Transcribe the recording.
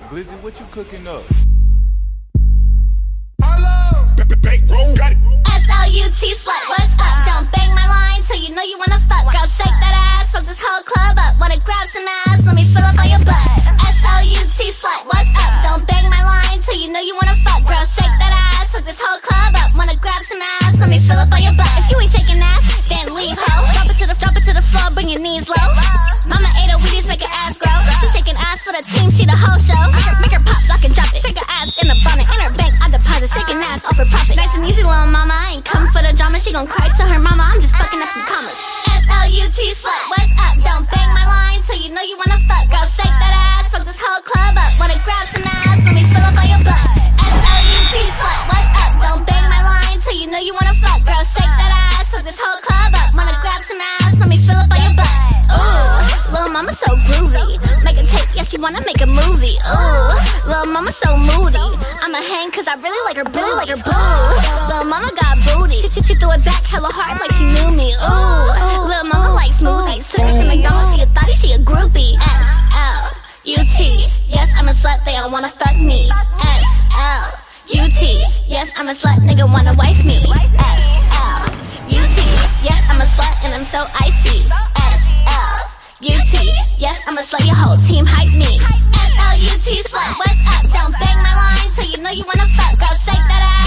Glizzy, what you cooking up? SLUT slut, what's up? Don't bang my line till you know you wanna fuck. Girl, shake that ass, fuck this whole club up. Wanna grab some ass, let me fill up on your butt. SLUT slut, what's up? Don't bang my line till you know you wanna fuck. Girl, shake that ass, fuck this whole club up. Wanna grab some ass, let me fill up on your butt. If you ain't shaking ass, then leave, ho. Drop it to the floor, bring your knees low. Mama ate her Wheaties, make her ass grow. She shaking ass for the team, she the whole show. Make her pop, lock and drop it. Shake her ass in a bonnet, in her bank, I deposit. Shaking ass off her profit. Nice and easy, little mama, I ain't come for the drama. She gon' cry to her mama, I'm just fucking up some commas. SLUT slut, what's up? Don't bang my line till you know you wanna fuck. Girl, shake that ass, fuck this whole club up. Wanna grab some ass, let me fill up on your butt. SLUT slut, what's up? Don't bang my line till you know you wanna fuck. Girl, shake that ass, fuck this whole club up. Wanna grab some ass, let me fill up on your butt. Ooh, little mama so groovy. Make a tape, yeah, she wanna make a movie. Ooh, little mama so moody. I'ma hang cause I really like her boo. Little mama got booty. She threw it back hella hard like she knew me. Ooh, little mama likes smoothies. Took her to McDonald's, she a thotty, she a groupie. SLUT, yes, I'm a slut, they all wanna fuck me. SLUT, yes, I'm a slut, nigga wanna wife me. SLUT, yes, I'm a slut and I'm so icy. SLUT, yes, I'm a slut, your whole team hype me. SLUT slut, what's up? Don't bang my line till you know you wanna fuck. Girl, shake that ass.